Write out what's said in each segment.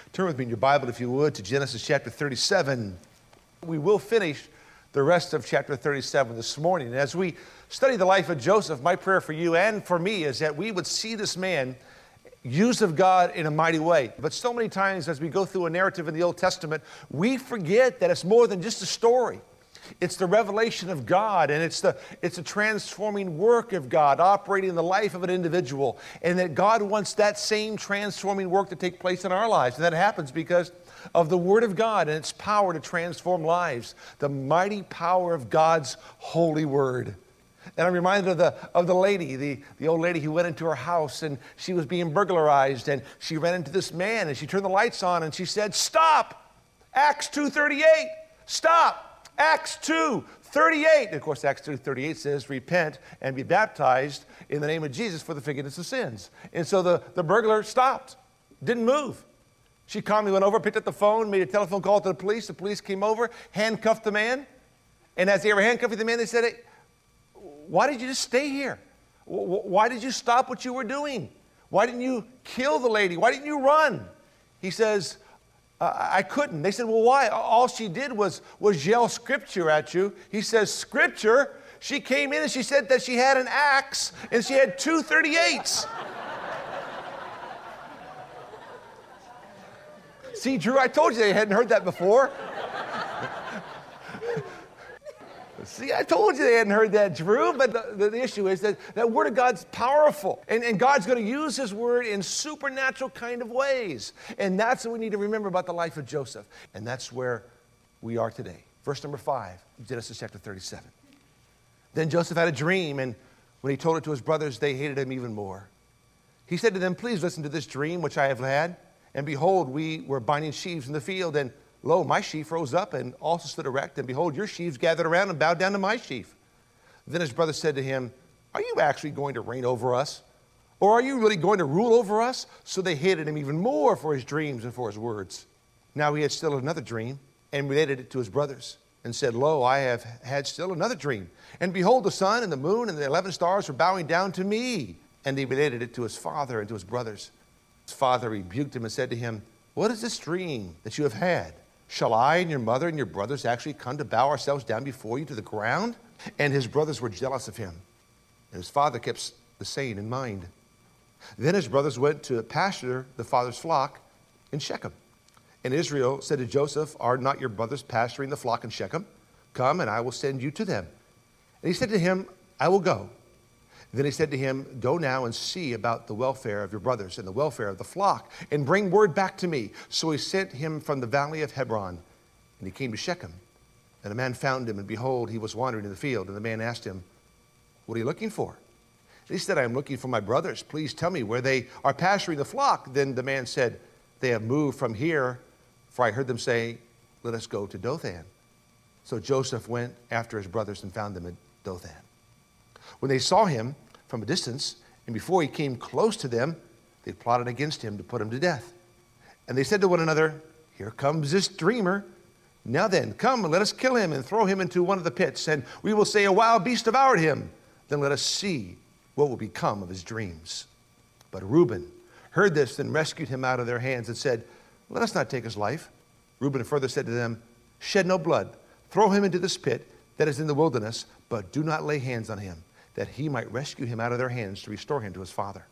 Turn with me in your Bible, if you would, to Genesis chapter 37. We will finish the rest of chapter 37 this morning. And as we study the life of Joseph, my prayer for you and for me is that we would see this man used of God in a mighty way. But so many times as we go through a narrative in the Old Testament, we forget that it's more than just a story. It's the revelation of God, and it's a transforming work of God operating in the life of an individual, and that God wants that same transforming work to take place in our lives. And that happens because of the Word of God and its power to transform lives, the mighty power of God's holy Word. And I'm reminded of the lady, the old lady who went into her house and she was being burglarized, and she ran into this man and she turned the lights on and she said, "Stop! Acts 2:38, stop! Acts 2:38. And of course, Acts 2:38 says, "Repent and be baptized in the name of Jesus for the forgiveness of sins." And so the burglar stopped, didn't move. She calmly went over, picked up the phone, made a telephone call to the police. The police came over, handcuffed the man. And as they were handcuffing the man, they said, "Hey, why did you just stay here? Why did you stop what you were doing? Why didn't you kill the lady? Why didn't you run?" He says, "I couldn't." They said, "Well, why?" "All she did was yell scripture at you." He says, "Scripture?" She came in and she said that she had an axe and she had 238s. See, Drew, I told you they hadn't heard that before. See, I told you they hadn't heard that, Drew. But the issue is that Word of God's powerful. And God's going to use His Word in supernatural kind of ways. And that's what we need to remember about the life of Joseph. And that's where we are today. Verse number 5, Genesis chapter 37. Then Joseph had a dream, and when he told it to his brothers, they hated him even more. He said to them, "Please listen to this dream which I have had. And behold, we were binding sheaves in the field, and lo, my sheaf rose up and also stood erect, and behold, your sheaves gathered around and bowed down to my sheaf." Then his brother said to him, "Are you actually going to reign over us? Or are you really going to rule over us?" So they hated him even more for his dreams and for his words. Now he had still another dream, and related it to his brothers, and said, "Lo, I have had still another dream. And behold, the sun and the moon and the 11 stars were bowing down to me." And he related it to his father and to his brothers. His father rebuked him and said to him, "What is this dream that you have had? Shall I and your mother and your brothers actually come to bow ourselves down before you to the ground?" And his brothers were jealous of him. And his father kept the saying in mind. Then his brothers went to pasture the father's flock in Shechem. And Israel said to Joseph, "Are not your brothers pasturing the flock in Shechem? Come, and I will send you to them." And he said to him, "I will go." Then he said to him, "Go now and see about the welfare of your brothers and the welfare of the flock, and bring word back to me." So he sent him from the valley of Hebron, and he came to Shechem. And a man found him, and behold, he was wandering in the field. And the man asked him, "What are you looking for?" And he said, "I am looking for my brothers. Please tell me where they are pasturing the flock." Then the man said, "They have moved from here, for I heard them say, 'Let us go to Dothan.'" So Joseph went after his brothers and found them at Dothan. When they saw him from a distance, and before he came close to them, they plotted against him to put him to death. And they said to one another, "Here comes this dreamer. Now then, come and let us kill him and throw him into one of the pits, and we will say a wild beast devoured him. Then let us see what will become of his dreams." But Reuben heard this and rescued him out of their hands and said, "Let us not take his life." Reuben further said to them, "Shed no blood. Throw him into this pit that is in the wilderness, but do not lay hands on him, that he might rescue him out of their hands to restore him to his father."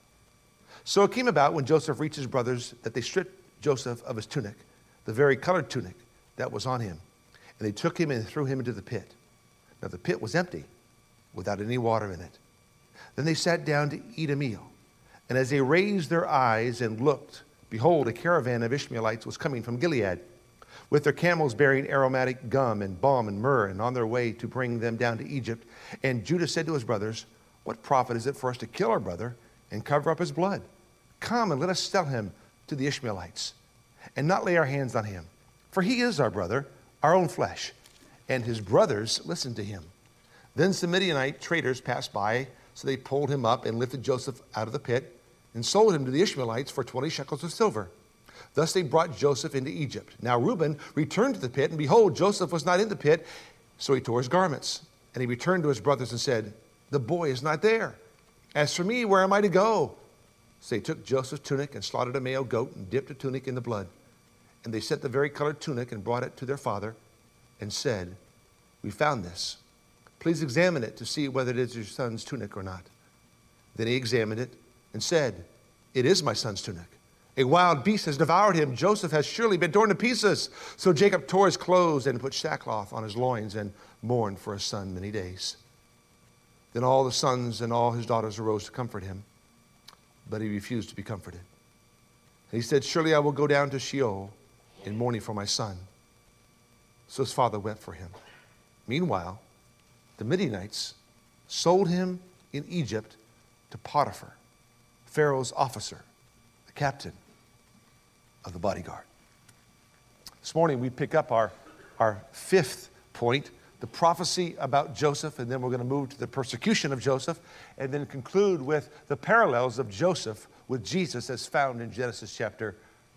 So it came about when Joseph reached his brothers that they stripped Joseph of his tunic, the very colored tunic that was on him. And they took him and threw him into the pit. Now the pit was empty, without any water in it. Then they sat down to eat a meal. And as they raised their eyes and looked, behold, a caravan of Ishmaelites was coming from Gilead, with their camels bearing aromatic gum and balm and myrrh, and on their way to bring them down to Egypt. And Judah said to his brothers, "What profit is it for us to kill our brother and cover up his blood? Come and let us sell him to the Ishmaelites, and not lay our hands on him. For he is our brother, our own flesh." And his brothers listened to him. Then some Midianite traders passed by, so they pulled him up and lifted Joseph out of the pit and sold him to the Ishmaelites for 20 shekels of silver. Thus they brought Joseph into Egypt. Now Reuben returned to the pit, and behold, Joseph was not in the pit, so he tore his garments. And he returned to his brothers and said, "The boy is not there. As for me, where am I to go?" So they took Joseph's tunic and slaughtered a male goat and dipped the tunic in the blood. And they sent the varicolored tunic and brought it to their father and said, "We found this. Please examine it to see whether it is your son's tunic or not." Then he examined it and said, "It is my son's tunic. A wild beast has devoured him. Joseph has surely been torn to pieces." So Jacob tore his clothes and put sackcloth on his loins and mourned for his son many days. Then all the sons and all his daughters arose to comfort him, but he refused to be comforted. And he said, "Surely I will go down to Sheol in mourning for my son." So his father wept for him. Meanwhile, the Midianites sold him in Egypt to Potiphar, Pharaoh's officer, the captain of the bodyguard. This morning we pick up our fifth point, the prophecy about Joseph, and then we're going to move to the persecution of Joseph, and then conclude with the parallels of Joseph with Jesus as found in Genesis chapter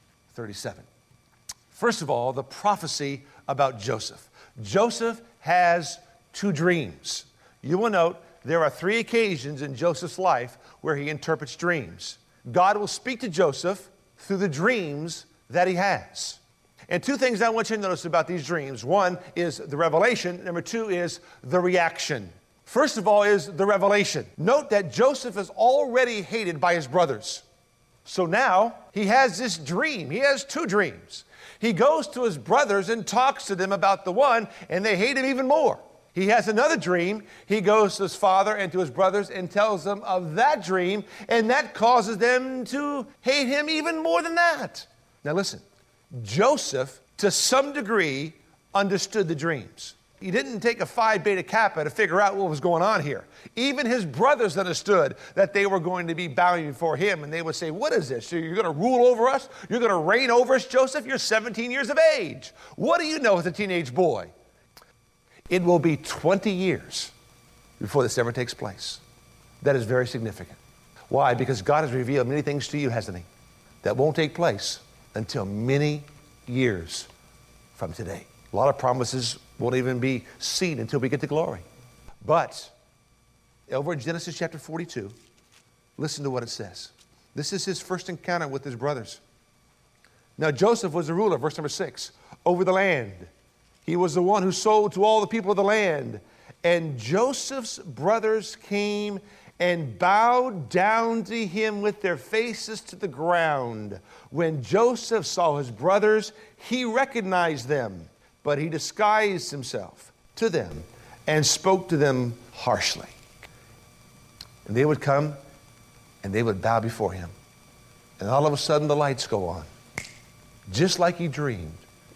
37. First of all, the prophecy about Joseph. Joseph has two dreams. You will note there are 3 occasions in Joseph's life where he interprets dreams. God will speak to Joseph through the dreams that he has. And 2 things I want you to notice about these dreams. 1 is the revelation. Number 2 is the reaction. First of all is the revelation. Note that Joseph is already hated by his brothers. So now he has this dream. He has 2 dreams. He goes to his brothers and talks to them about the one, and they hate him even more. He has another dream. He goes to his father and to his brothers and tells them of that dream, and that causes them to hate him even more than that. Now listen, Joseph, to some degree, understood the dreams. He didn't take a Phi Beta Kappa to figure out what was going on here. Even his brothers understood that they were going to be bowing before him, and they would say, "What is this? You're going to rule over us? You're going to reign over us, Joseph? You're 17 years of age. What do you know as a teenage boy?" It will be 20 years before this ever takes place. That is very significant. Why? Because God has revealed many things to you, hasn't he? That won't take place until many years from today. A lot of promises won't even be seen until we get to glory. But over in Genesis chapter 42, listen to what it says. This is his first encounter with his brothers. Now Joseph was the ruler, verse number 6, over the land. He was the one who sold to all the people of the land. And Joseph's brothers came and bowed down to him with their faces to the ground. When Joseph saw his brothers, he recognized them, but he disguised himself to them and spoke to them harshly. And they would come and they would bow before him. And all of a sudden the lights go on. Just like he dreamed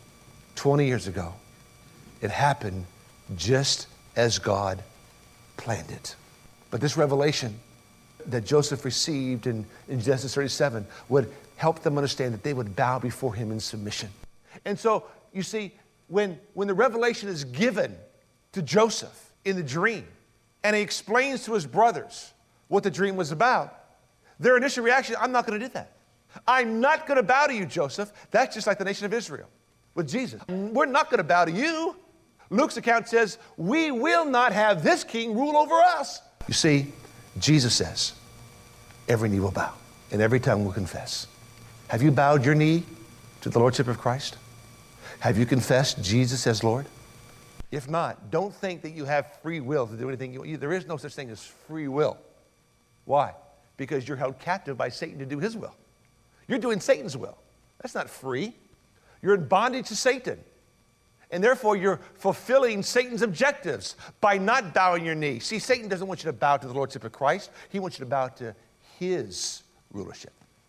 20 years ago. It happened just as God planned it. But this revelation that Joseph received in Genesis 37 would help them understand that they would bow before him in submission. And so, you see, when the revelation is given to Joseph in the dream, and he explains to his brothers what the dream was about, their initial reaction, "I'm not going to do that. I'm not going to bow to you, Joseph." That's just like the nation of Israel with Jesus. "We're not going to bow to you." Luke's account says, "We will not have this king rule over us." You see, Jesus says, every knee will bow and every tongue will confess. Have you bowed your knee to the Lordship of Christ? Have you confessed Jesus as Lord? If not, don't think that you have free will to do anything you want. There is no such thing as free will. Why? Because you're held captive by Satan to do his will. You're doing Satan's will. That's not free. You're in bondage to Satan. And therefore, you're fulfilling Satan's objectives by not bowing your knee. See, Satan doesn't want you to bow to the Lordship of Christ. He wants you to bow to his rulership.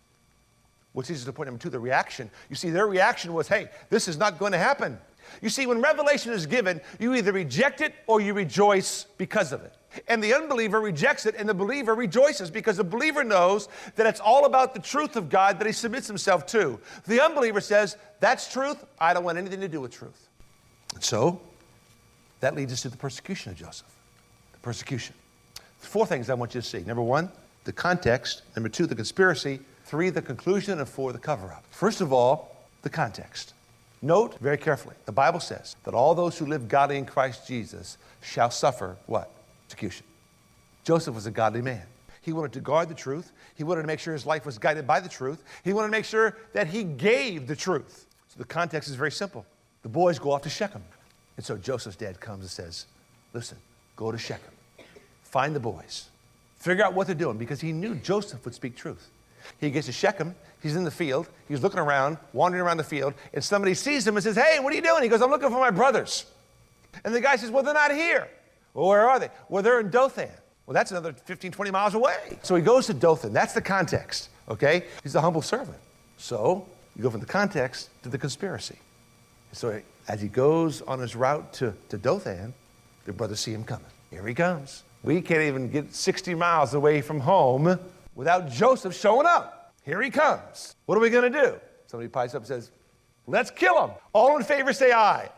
Which leads us to point number 2, the reaction. You see, their reaction was, "Hey, this is not going to happen." You see, when revelation is given, you either reject it or you rejoice because of it. And the unbeliever rejects it, and the believer rejoices because the believer knows that it's all about the truth of God that he submits himself to. The unbeliever says, "That's truth. I don't want anything to do with truth." And so, that leads us to the persecution of Joseph. The persecution. 4 things I want you to see. Number 1, the context. Number 2, the conspiracy. 3, the conclusion. And 4, the cover-up. First of all, the context. Note very carefully, the Bible says that all those who live godly in Christ Jesus shall suffer what? Persecution. Joseph was a godly man. He wanted to guard the truth. He wanted to make sure his life was guided by the truth. He wanted to make sure that he gave the truth. So the context is very simple. The boys go off to Shechem. And so Joseph's dad comes and says, listen, go to Shechem. Find the boys. Figure out what they're doing, because he knew Joseph would speak truth. He gets to Shechem. He's in the field. He's looking around, wandering around the field, and somebody sees him and says, hey, what are you doing? He goes, I'm looking for my brothers. And the guy says, well, they're not here. Well, where are they? Well, they're in Dothan. Well, that's another 15, 20 miles away. So he goes to Dothan. That's the context, okay? He's a humble servant. So you go from the context to the conspiracy. So as he goes on his route to Dothan, the brothers see him coming. Here he comes. We can't even get 60 miles away from home without Joseph showing up. Here he comes. What are we going to do? Somebody pipes up and says, let's kill him. All in favor say aye.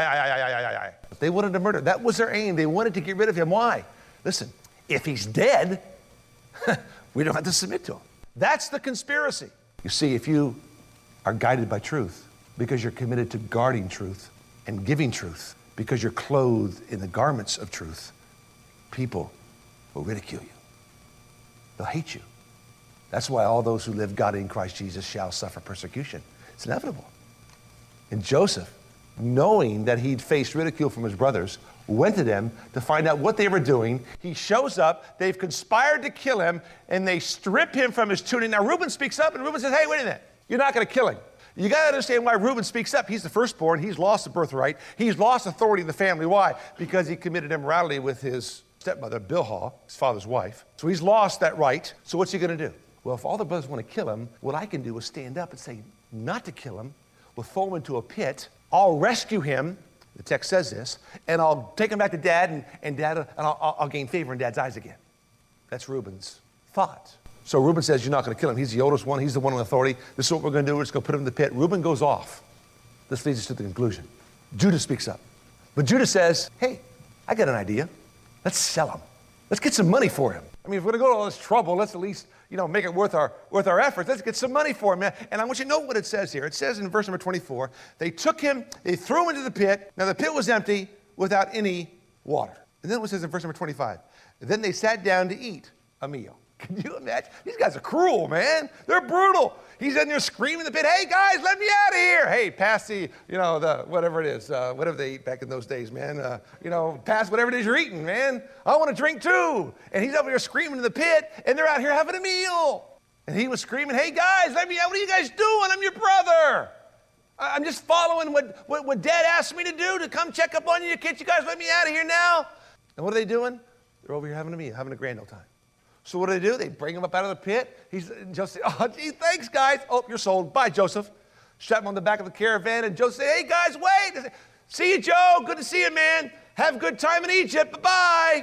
Aye. They wanted to murder. That was their aim. They wanted to get rid of him. Why? Listen, if he's dead, we don't have to submit to him. That's the conspiracy. You see, if you are guided by truth, because you're committed to guarding truth and giving truth, because you're clothed in the garments of truth, people will ridicule you. They'll hate you. That's why all those who live godly in Christ Jesus shall suffer persecution. It's inevitable. And Joseph, knowing that he'd faced ridicule from his brothers, went to them to find out what they were doing. He shows up. They've conspired to kill him, and they strip him from his tunic. Now, Reuben speaks up, and Reuben says, hey, wait a minute. You're not going to kill him. You got to understand why Reuben speaks up. He's the firstborn. He's lost the birthright. He's lost authority in the family. Why? Because he committed immorality with his stepmother, Bilhah, his father's wife. So he's lost that right. So what's he going to do? Well, if all the brothers want to kill him, what I can do is stand up and say not to kill him. We'll throw him into a pit. I'll rescue him. The text says this. And I'll take him back to Dad, and I'll gain favor in Dad's eyes again. That's Reuben's thought. So Reuben says, you're not going to kill him. He's the oldest one. He's the one in authority. This is what we're going to do. We're just going to put him in the pit. Reuben goes off. This leads us to the conclusion. Judah speaks up. But Judah says, hey, I got an idea. Let's sell him. Let's get some money for him. I mean, if we're going to go to all this trouble, let's at least, make it worth our efforts. Let's get some money for him. And I want you to know what it says here. It says in verse number 24, they took him, they threw him into the pit. Now the pit was empty without any water. And then it says in verse number 25, then they sat down to eat a meal. Can you imagine? These guys are cruel, man. They're brutal. He's in there screaming in the pit, hey, guys, let me out of here. Hey, pass the whatever it is, whatever they eat back in those days, man. Pass whatever it is you're eating, man. I want to drink too. And he's over here screaming in the pit, and they're out here having a meal. And he was screaming, hey, guys, let me out. What are you guys doing? I'm your brother. I'm just following what Dad asked me to do, to come check up on you. Can't you guys let me out of here now? And what are they doing? They're over here having a meal, having a grand old time. So what do? They bring him up out of the pit. Joseph, oh, gee, thanks, guys. Oh, you're sold. Bye, Joseph. Strap him on the back of the caravan, and Joseph say, hey, guys, wait. See you, Joe. Good to see you, man. Have a good time in Egypt. Bye-bye.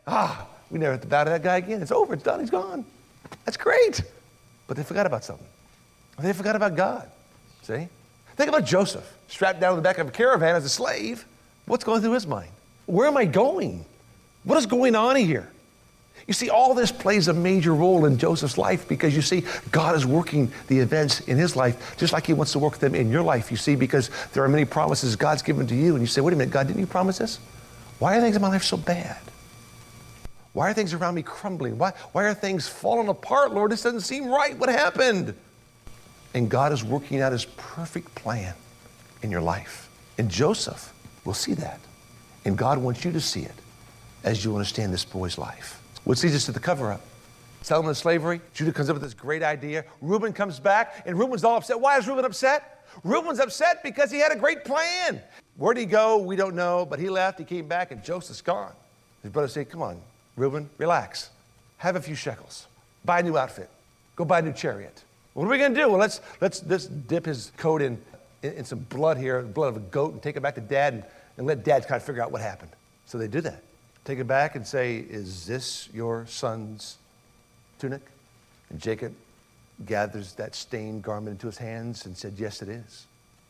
We never have to bow to that guy again. It's over. It's done. He's gone. That's great. But they forgot about something. They forgot about God. See? Think about Joseph, strapped down on the back of a caravan as a slave. What's going through his mind? Where am I going? What is going on here? You see, all this plays a major role in Joseph's life, because you see, God is working the events in his life just like he wants to work them in your life, you see, because there are many promises God's given to you. And you say, wait a minute, God, didn't you promise this? Why are things in my life so bad? Why are things around me crumbling? Why are things falling apart, Lord? This doesn't seem right. What happened? And God is working out his perfect plan in your life. And Joseph will see that. And God wants you to see it as you understand this boy's life. Which leads us to the cover-up. Sell him into slavery. Judah comes up with this great idea. Reuben comes back, and Reuben's all upset. Why is Reuben upset? Reuben's upset because he had a great plan. Where'd he go? We don't know, but he left. He came back, and Joseph's gone. His brothers say, come on, Reuben, relax. Have a few shekels. Buy a new outfit. Go buy a new chariot. What are we going to do? Well, let's dip his coat in some blood here, the blood of a goat, and take it back to Dad and let Dad kind of figure out what happened. So they do that. Take it back and say, is this your son's tunic? And Jacob gathers that stained garment into his hands and said, yes, it is.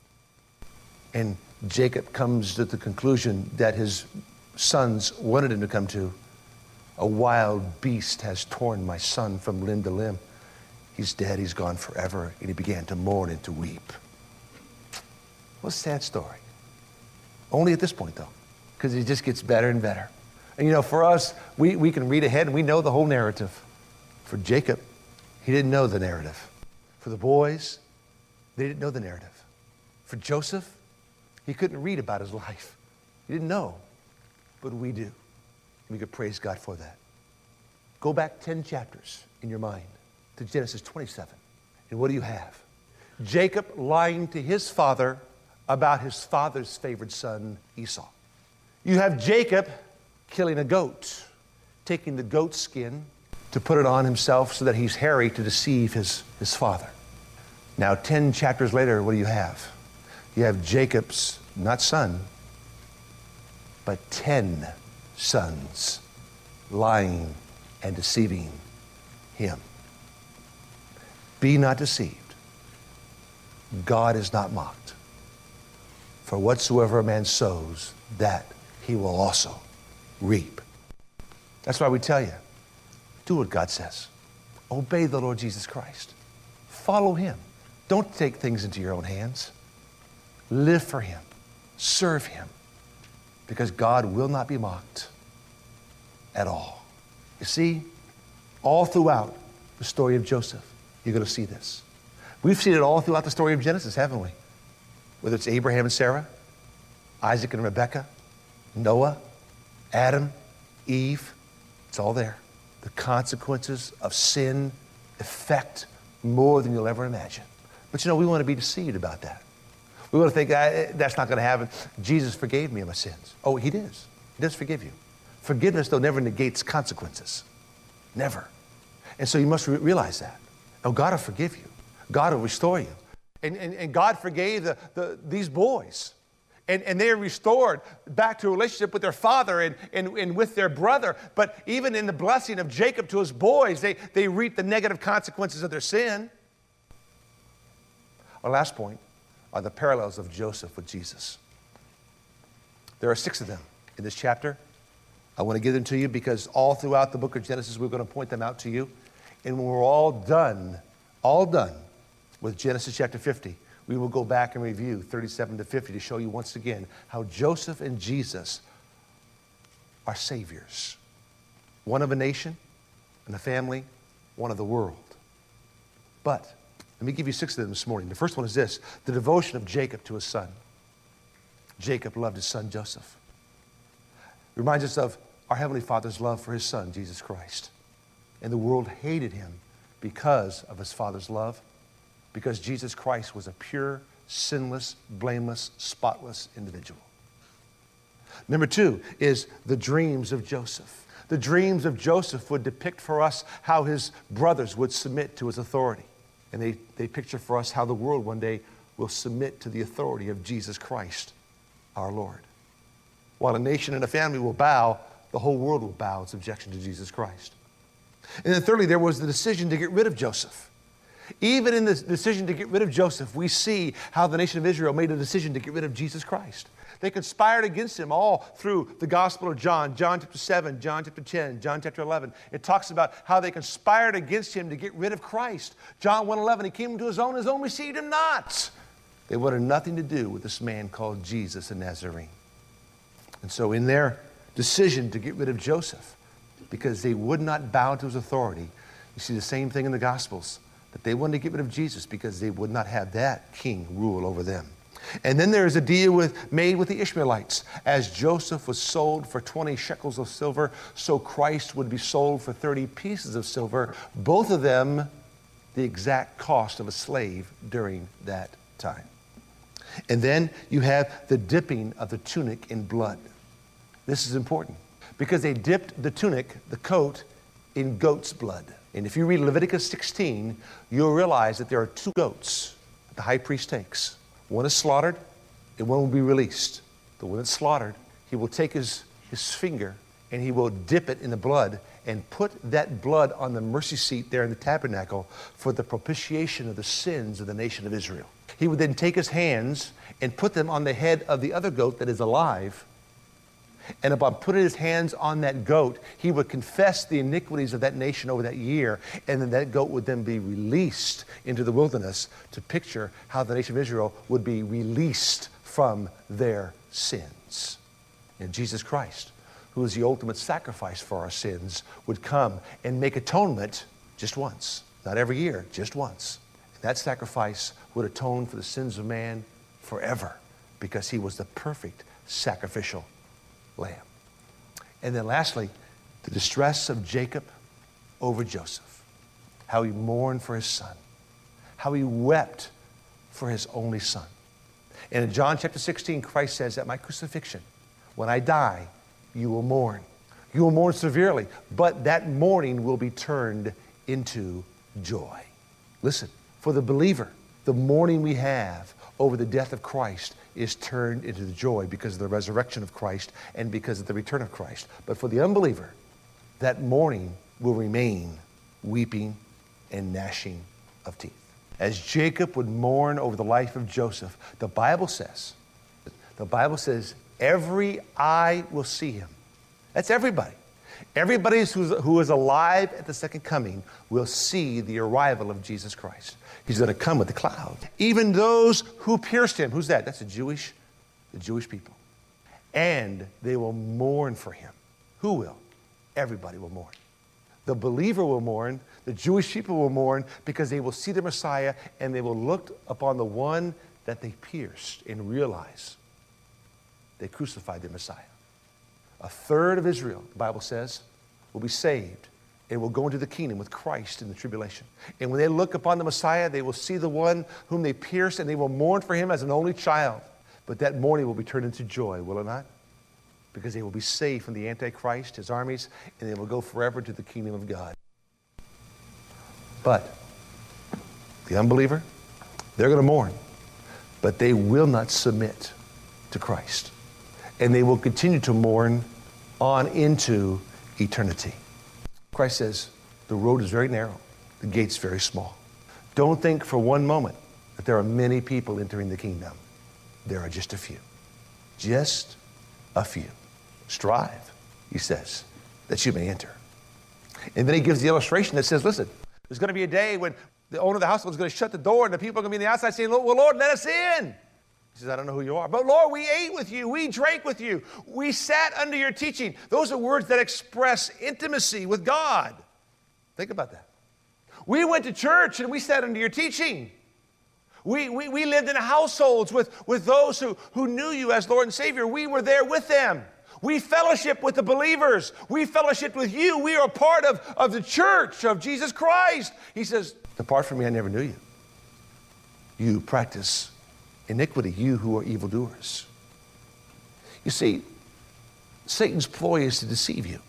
And Jacob comes to the conclusion that his sons wanted him to come to. A wild beast has torn my son from limb to limb. He's dead, he's gone forever. And he began to mourn and to weep. What a sad story. Only at this point, though, because it just gets better and better. And for us, we can read ahead and we know the whole narrative. For Jacob, he didn't know the narrative. For the boys, they didn't know the narrative. For Joseph, he couldn't read about his life. He didn't know, but we do. We could praise God for that. Go back 10 chapters in your mind to Genesis 27. And what do you have? Jacob lying to his father about his father's favored son, Esau. You have Jacob killing a goat, taking the goat skin to put it on himself so that he's hairy to deceive his father. Now, 10 chapters later, what do you have? You have Jacob's, not son, but 10 sons lying and deceiving him. Be not deceived. God is not mocked. For whatsoever a man sows, that he will also reap. That's why we tell you, do what God says. Obey the Lord Jesus Christ. Follow him. Don't take things into your own hands. Live for him. Serve him. Because God will not be mocked at all. You see, all throughout the story of Joseph, you're going to see this. We've seen it all throughout the story of Genesis, haven't we? Whether it's Abraham and Sarah, Isaac and Rebekah, Noah, Adam, Eve, it's all there. The consequences of sin affect more than you'll ever imagine. But you know, we want to be deceived about that. We want to think, that's not going to happen. Jesus forgave me of my sins. Oh, he does. He does forgive you. Forgiveness, though, never negates consequences. Never. And so you must realize that. Oh, God will forgive you. God will restore you. And God forgave these boys. And they are restored back to a relationship with their father and with their brother. But even in the blessing of Jacob to his boys, they reap the negative consequences of their sin. Our last point are the parallels of Joseph with Jesus. There are 6 of them in this chapter. I want to give them to you because all throughout the book of Genesis, we're going to point them out to you. And when we're all done with Genesis chapter 50, we will go back and review 37 to 50 to show you once again how Joseph and Jesus are saviors. One of a nation and a family, one of the world. But let me give you 6 of them this morning. The first one is this: the devotion of Jacob to his son. Jacob loved his son Joseph. It reminds us of our Heavenly Father's love for his son, Jesus Christ. And the world hated him because of his Father's love, because Jesus Christ was a pure, sinless, blameless, spotless individual. Number 2 is the dreams of Joseph. The dreams of Joseph would depict for us how his brothers would submit to his authority. And they picture for us how the world one day will submit to the authority of Jesus Christ, our Lord. While a nation and a family will bow, the whole world will bow in subjection to Jesus Christ. And then thirdly, there was the decision to get rid of Joseph. Even in this decision to get rid of Joseph, we see how the nation of Israel made a decision to get rid of Jesus Christ. They conspired against him all through the Gospel of John, John chapter 7, John chapter 10, John chapter 11. It talks about how they conspired against him to get rid of Christ. John 1:11, he came to his own received him not. They wanted nothing to do with this man called Jesus the Nazarene. And so in their decision to get rid of Joseph, because they would not bow to his authority, you see the same thing in the Gospels, that they wanted to get rid of Jesus because they would not have that king rule over them. And then there is a deal made with the Ishmaelites. As Joseph was sold for 20 shekels of silver, so Christ would be sold for 30 pieces of silver, both of them the exact cost of a slave during that time. And then you have the dipping of the tunic in blood. This is important because they dipped the tunic, the coat, in goat's blood. And if you read Leviticus 16, you'll realize that there are 2 goats that the high priest takes. One is slaughtered, and one will be released. The one that's slaughtered, he will take his finger, and he will dip it in the blood and put that blood on the mercy seat there in the tabernacle for the propitiation of the sins of the nation of Israel. He would then take his hands and put them on the head of the other goat that is alive. And upon putting his hands on that goat, he would confess the iniquities of that nation over that year, and then that goat would then be released into the wilderness to picture how the nation of Israel would be released from their sins. And Jesus Christ, who is the ultimate sacrifice for our sins, would come and make atonement just once. Not every year, just once. And that sacrifice would atone for the sins of man forever because he was the perfect sacrificial lamb. And then lastly, the distress of Jacob over Joseph, how he mourned for his son, how he wept for his only son. And in John chapter 16, Christ says, at my crucifixion, when I die, you will mourn. You will mourn severely, but that mourning will be turned into joy. Listen, for the believer, the mourning we have over the death of Christ is turned into the joy because of the resurrection of Christ and because of the return of Christ. But for the unbeliever, that mourning will remain weeping and gnashing of teeth. As Jacob would mourn over the life of Joseph, the Bible says, every eye will see him. That's everybody. Everybody who is alive at the second coming will see the arrival of Jesus Christ. He's going to come with the cloud. Even those who pierced him. Who's that? That's the Jewish people. And they will mourn for him. Who will? Everybody will mourn. The believer will mourn. The Jewish people will mourn because they will see the Messiah and they will look upon the one that they pierced and realize they crucified the Messiah. A third of Israel, the Bible says, will be saved and will go into the kingdom with Christ in the tribulation. And when they look upon the Messiah, they will see the one whom they pierced and they will mourn for him as an only child. But that mourning will be turned into joy, will it not? Because they will be saved from the Antichrist, his armies, and they will go forever to the kingdom of God. But the unbeliever, they're going to mourn, but they will not submit to Christ. And they will continue to mourn on into eternity. Christ says, the road is very narrow, the gate's very small. Don't think for one moment that there are many people entering the kingdom. There are just a few. Just a few. Strive, he says, that you may enter. And then he gives the illustration that says, listen, there's going to be a day when the owner of the household is going to shut the door and the people are going to be on the outside saying, well, Lord, let us in. He says, I don't know who you are. But Lord, we ate with you. We drank with you. We sat under your teaching. Those are words that express intimacy with God. Think about that. We went to church and we sat under your teaching. We lived in households with those who knew you as Lord and Savior. We were there with them. We fellowship with the believers. We fellowship with you. We are a part of the church of Jesus Christ. He says, depart from me, I never knew you. You practice iniquity, you who are evildoers. You see, Satan's ploy is to deceive you.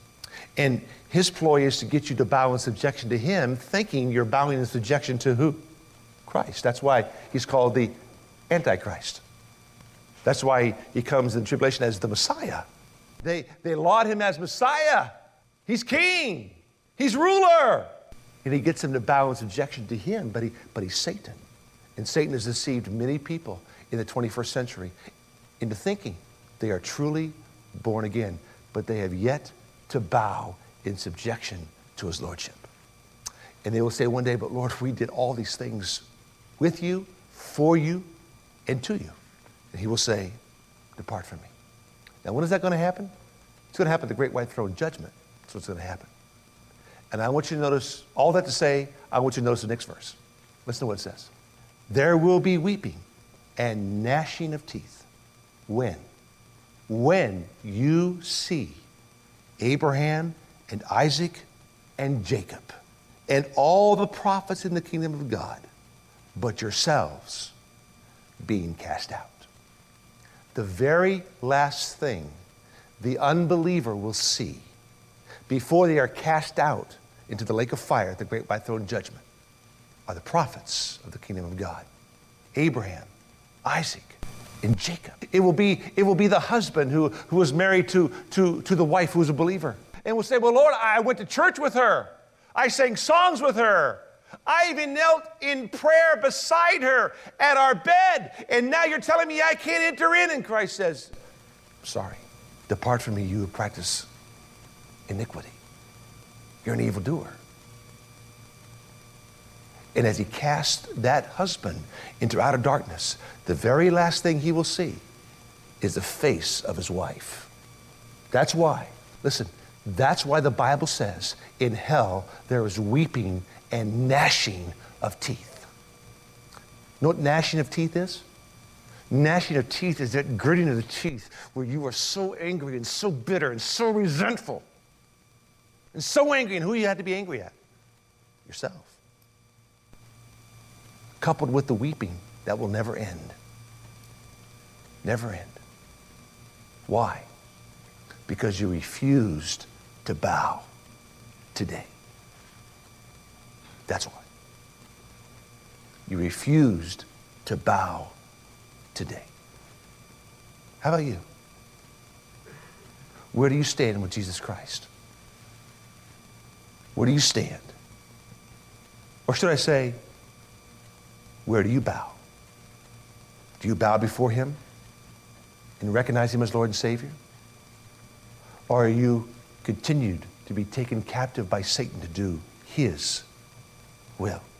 And his ploy is to get you to bow in subjection to him, thinking you're bowing in subjection to who? Christ. That's why he's called the Antichrist. That's why he comes in tribulation as the Messiah. They laud him as Messiah. He's king. He's ruler. And he gets them to bow in subjection to him, but he's Satan. And Satan has deceived many people in the 21st century into thinking they are truly born again, but they have yet to bow in subjection to his lordship. And they will say one day, but Lord, we did all these things with you, for you, and to you. And he will say, depart from me. Now, when is that going to happen? It's going to happen at the great white throne judgment. That's what's going to happen. And I want you to notice, all that to say, I want you to notice the next verse. Listen to what it says. There will be weeping and gnashing of teeth. When? When you see Abraham and Isaac and Jacob and all the prophets in the kingdom of God, but yourselves being cast out. The very last thing the unbeliever will see before they are cast out into the lake of fire at the great white throne judgment are the prophets of the kingdom of God. Abraham, Isaac, and Jacob. It will be the husband who was married to the wife who was a believer. And will say, well, Lord, I went to church with her. I sang songs with her. I even knelt in prayer beside her at our bed. And now you're telling me I can't enter in. And Christ says, sorry, depart from me, you who practice iniquity. You're an evildoer. And as he casts that husband into outer darkness, the very last thing he will see is the face of his wife. That's why, listen, that's why the Bible says in hell there is weeping and gnashing of teeth. You know what gnashing of teeth is? Gnashing of teeth is that gritting of the teeth where you are so angry and so bitter and so resentful and so angry. And who you had to be angry at? Yourself. Coupled with the weeping that will never end. Never end. Why? Because you refused to bow today. That's why. You refused to bow today. How about you? Where do you stand with Jesus Christ? Where do you stand? Or should I say, where do you bow? Do you bow before him and recognize him as Lord and Savior? Or are you continued to be taken captive by Satan to do his will?